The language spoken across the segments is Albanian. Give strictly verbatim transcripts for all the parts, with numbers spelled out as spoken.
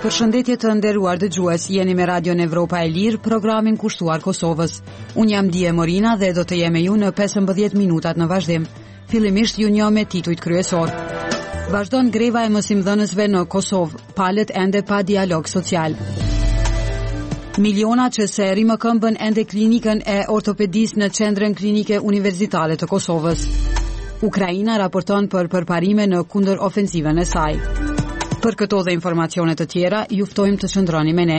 Përshëndetje të nderuar dëgjues, jeni me Radion Evropa e Lirë, programin kushtuar Kosovës. Unë jam Dije Morina dhe do të jem me ju në pesëmbëdhjetë minutat në vazhdim. Fillimisht ju njoh me titujt kryesor. Vazhdon greva e mësimdhënësve në Kosovë, palët ende pa dialog social. Miliona që se rrimë këmbën ende klinikën e ortopedis në qendrën klinike universitare të Kosovës. Ukraina raporton për përparime në kundër ofensivën e saj. Për këto dhe informacione të tjera, ju ftojmë të qëndroni me ne.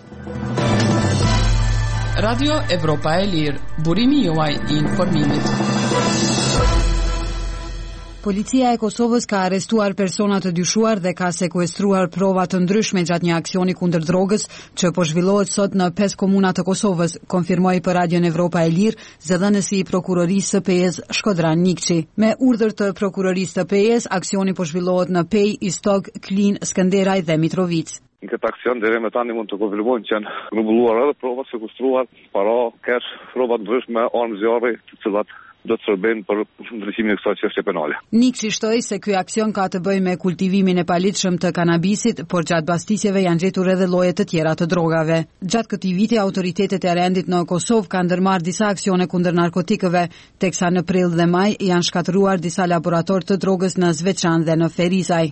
Radio Evropa e Lirë, burimi juaj i informimit. Policia e Kosovës ka arrestuar persona të dyshuar dhe ka sekuestruar prova të ndryshme gjatë një aksioni kundër drogës që po zhvillohet sot në pesë komuna të Kosovës, konfirmoi për Radion Evropa e Lirë zëdhënësi i prokurorisë së Pejës Shkodran Nikçi. Me urdhër të prokurorisë së Pejës, aksioni po zhvillohet në Pejë, Istog, Klin, Skënderaj dhe Mitrovic. Në këtë aksion deri më tani mund të konfirmojmë që janë grumbulluar edhe prova sekuestruar, para, kesh, prova të ndryshme, armë zjarri, të cilat do të shërbejnë për ndryqimin e kësaj çështje penale. Nikçi shtoi se ky aksion ka të bëjë me kultivimin e palitshëm të kanabisit, por gjatë bastisjeve janë gjetur edhe lloje të tjera të drogave. Gjatë këtij viti autoritetet e rendit në Kosovë kanë ndërmarrë disa aksione kundër narkotikëve, teksa në prill dhe maj janë shkatëruar disa laboratorë të drogës në Zveçan dhe në Ferizaj.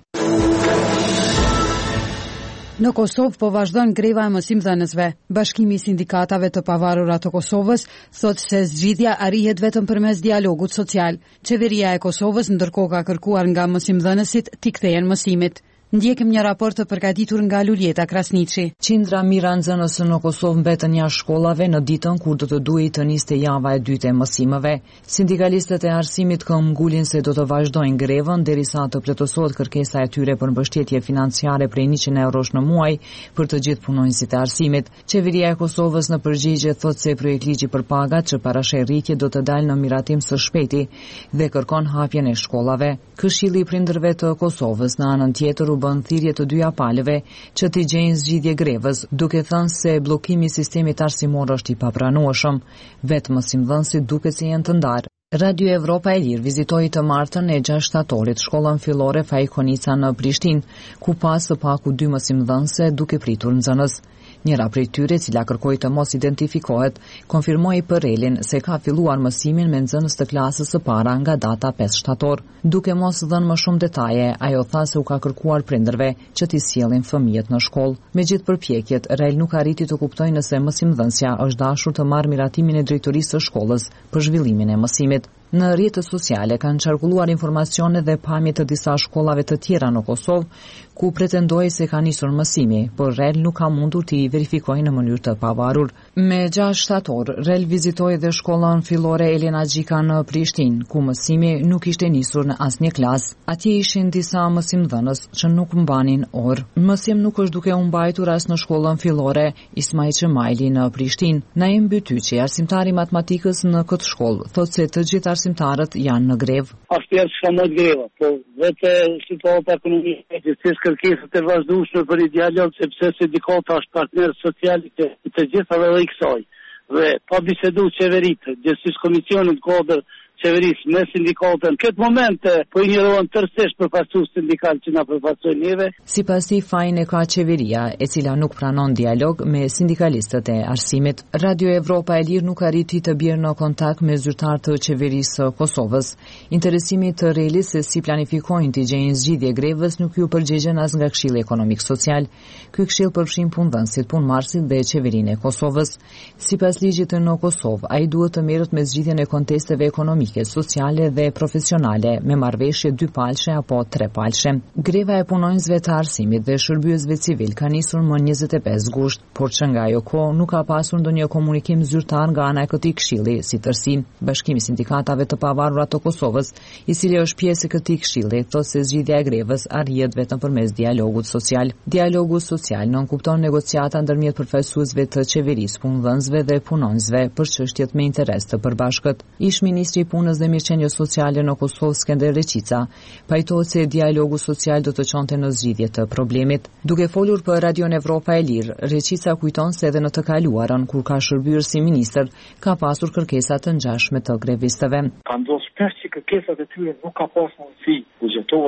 Në Kosovë po vazhdon greva e mësimdhënësve. Bashkimi i sindikatave të pavarura të Kosovës thotë se zgjidhja arrihet vetëm përmes dialogut social. Qeveria e Kosovës ndërkohë ka kërkuar nga mësimdhënësit t'i kthehen mësimit. Ndjekim një raport të përgatitur nga Luljeta Krasniqi. Qindra mijëra nxënës në Kosovë mbetën jashtë shkollave në ditën kur do të duhej të niste java e dytë e mësimeve. Sindikalistët e arsimit këmbë ngulin se do të vazhdojnë grevën derisa të plotësohet kërkesa e tyre për mbështetje financiare prej njëqind eurosh në muaj për të gjithë punonjësit e arsimit. Qeveria e Kosovës në përgjigje thotë se projektligji për pagat që parasheh rritje do të dalë në miratim së shpejti dhe kërkon hapjen e shkollave. Këshilli i prindërve të Kosovës në anën tjetër u bën thirrje të dy apaleve që t'i gjejnë zgjidhje grevës, duke thënë se bllokimi i sistemit arsimor është i papranueshëm. Vetë mësimdhënësit duket se janë të ndarë. Radio Evropa e Lirë vizitoi të martën e gjashtë shtatorit shkollën fillore Fajkonica në Prishtinë, ku pas së paku dy mësimdhënëse duke pritur nxënës. Njëra prej tyre, cila kërkoi të mos identifikohet, konfirmoi për relin se ka filluar mësimin me nxënës të klasës së para nga data pesë shtator. Duke mos dhënë më shumë detaje, ajo tha se u ka kërkuar prindërve që t'i sjellin fëmijët në shkollë. Megjithë përpjekjet, Rel nuk arriti të kuptojë nëse mësimdhënësja është dashur të marrë miratimin e drejtorisë së shkollës për zhvillimin e mësimit. Në rrjetet sociale kanë qarkulluar informacione dhe pamje të disa shkollave të tjera në Kosovë, ku pretendoi se ka nisur mësimi, por Rel nuk ka mundur t'i verifikojë në mënyrë të pavarur. Me gjashtë shtator, Rel vizitoi dhe shkollën fillore Elena Gjika në Prishtinë, ku mësimi nuk ishte nisur në asnjë klasë. Atje ishin disa mësimdhënës që nuk mbanin orë. Mësim nuk është duke u mbajtur as në shkollën fillore Ismail Çemaili në Prishtinë. Naim Bytyçi, arsimtari i matematikës në këtë shkollë, thotë se të gjithë arsimtarët janë në grevë. Ashtu janë shkamat greva, po vetë situata ekonomike, gjithsesi kërkesat e vazhdueshme për një dialog, sepse sindikata është partner social i të, të gjithave dhe i kësaj. Dhe pa bisedu qeveritë, gjithsesi komisionin kodër qeverisë me sindikatën, këtë moment po i njërohen tërësisht përfaqësues sindikal që na përfaqësojnë neve. Sipas tij fajin e ka qeveria, e cila nuk pranon dialog me sindikalistët e arsimit. Radio Evropa e Lirë nuk arriti të bjerë në kontakt me zyrtar të qeverisë së Kosovës. Interesimi të Relit se si planifikojnë të gjejnë zgjidhje grevës nuk ju përgjigjen as nga Këshilli Ekonomik Social. Ky këshill përfshin punëdhënësit, punëmarrësit dhe qeverinë e Kosovës. Sipas ligjit në Kosovë, ai duhet të merret me zgjidhjen e kontesteve ekonomike, sociale dhe profesionale me marrëveshje dy palshe apo tre palshe. Greva e punonjësve të arsimit dhe shërbyesve civil ka nisur më njëzet e pesë gusht, por që nga ajo kohë nuk ka pasur ndonjë komunikim zyrtar nga ana e këtij këshilli si tërësi. Bashkimi i sindikatave të pavarura të Kosovës, i cili është pjesë e këtij këshilli, thotë se zgjidhja e grevës arrihet vetëm përmes dialogut social. Dialogu social nënkupton negociata ndërmjet përfaqësuesve të qeverisë, punëdhënësve dhe punonjësve për çështjet me interes të përbashkët. Ish ministri punës dhe mirëqenies sociale në Kosovë Skënder Reqica pajtohet se dialogu social do të çonte në zgjidhje të problemit. Duke folur për Radion Evropa e Lirë, Reqica kujton se edhe në të kaluarën, kur ka shërbyer si ministër, ka pasur kërkesa të ngjashme të grevistëve. Ka ndodhur shpesh që kërkesat e tyre nuk ka pasur mundësi buxhetore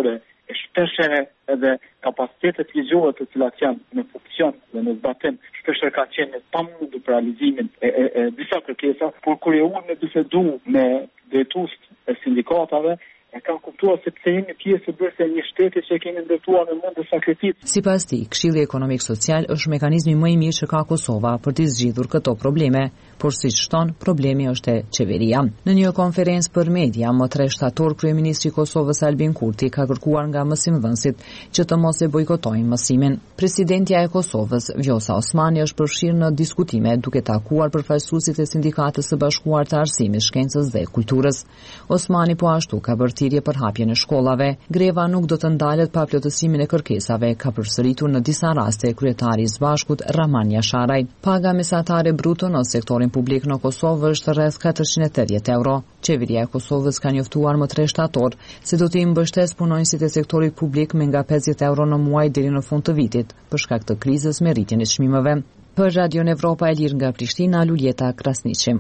e shpeshherë edhe kapacitetet ligjore të cilat janë në funksion dhe në zbatim shpeshherë kanë qenë pamundur për realizimin e, e, e disa kërkesa, por kur e unë me bisedu me drejtues e sindikatave e kanë kuptuar se pse jemi pjesë e bërse një shteti që kemi ndërtuar në mund të sakrificë. Sipas tij, Këshilli Ekonomik Social është mekanizmi më i mirë që ka Kosova për të zgjidhur këto probleme, por siç thon, problemi është e qeveria. Në një konferencë për media më tre shtator, kryeministri i Kosovës Albin Kurti ka kërkuar nga mësimdhënësit që të mos e bojkotojnë mësimin. Presidentja e Kosovës, Vjosa Osmani, është përfshirë në diskutime duke takuar përfaqësuesit e Sindikatës së Bashkuar të Arsimit, Shkencës dhe Kulturës. Osmani po ashtu ka bërë për hapjen e shkollave. Greva nuk do të ndalet pa plotësimin e kërkesave, ka përsëritur në disa raste kryetari i Zbashkut Rahman Jasharaj. Paga mesatare bruto në sektorin publik në Kosovë është rreth katërqind e tetëdhjetë euro. Qeveria e Kosovës ka njoftuar më tre shtator se do të i mbështesë punonjësit e sektorit publik me nga pesëdhjetë euro në muaj deri në fund të vitit, për shkak të krizës me rritjen e çmimeve. Për Radion Evropa e Lirë nga Prishtina, Luljeta Krasniqi.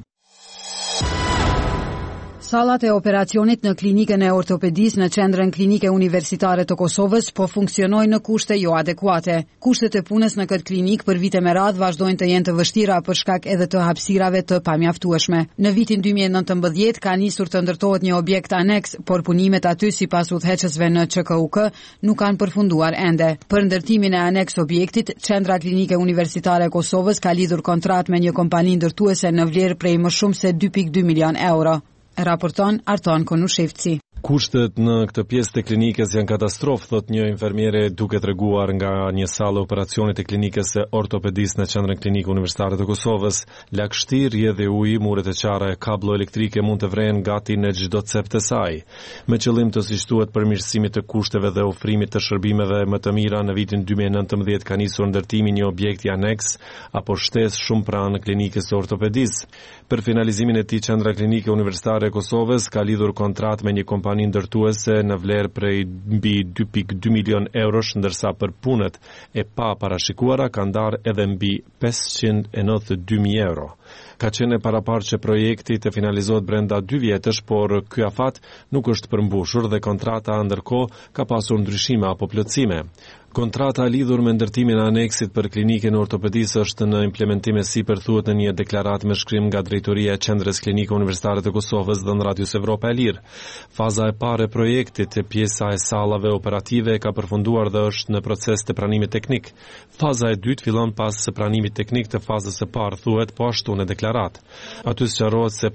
Sallat e operacionit në klinikën e ortopedisë në Qendrën Klinike Universitare të Kosovës po funksionojnë në kushte jo adekuate. Kushtet e punës në këtë klinik për vite me radhë vazhdojnë të jenë të vështira për shkak edhe të hapësirave të pamjaftueshme. Në vitin dy mijë e nëntëmbëdhjetë ka nisur të ndërtohet një objekt aneks, por punimet aty sipas udhëheqësve në Q K U K nuk kanë përfunduar ende. Për ndërtimin e aneks objektit, Qendra Klinike Universitare e Kosovës ka lidhur kontratë me një kompani ndërtuese në vlerë prej më shumë se dy pikë dy milion euro. Raporton Arton Konushevci. Kushtet në këtë pjesë të klinikës janë katastrofë, thot një infermiere duke treguar nga një sallë operacionit e klinikës së ortopedisë në Qendrën Klinike Universitare të Kosovës. Lagështi, rrjedhë dhe ujë, muret e qara e kablo elektrike mund të vrehen gati në çdo cep të saj. Me qëllim të siçtuhet përmirësimit të kushteve dhe ofrimit të shërbimeve më të mira, në vitin dy mijë e nëntëmbëdhjetë ka nisur ndërtimi një objekti aneks apo shtesë shumë pranë klinikës së ortopedisë. Për finalizimin e tij, Qendra Klinike Universitare e Kosovës ka lidhur kontratë me një kompani ndërtuese në vlerë prej mbi dy pikë dy milion eurosh, ndërsa për punët e pa parashikuara ka ndarë edhe mbi pesëqind e nëntëdhjetë e dy mijë euro. Ka qenë paraparë që projekti të finalizohet brenda dy vjetësh, por ky afat nuk është përmbushur dhe kontrata ndërkohë ka pasur ndryshime apo plotësime. Kontrata lidhur me ndërtimin e aneksit për klinikën e ortopedisë është në implementim e sipër, thuhet në një deklaratë me shkrim nga drejtoria e Qendrës Klinike Universitare të Kosovës dhe në Radios Evropa e Lirë. Faza e parë e projektit, pjesa e sallave operative, ka përfunduar dhe është në proces të pranimit teknik. Faza e dytë fillon pas pranimit teknik të fazës së parë, thuhet po ashtu në deklaratë. Aty sqarohet se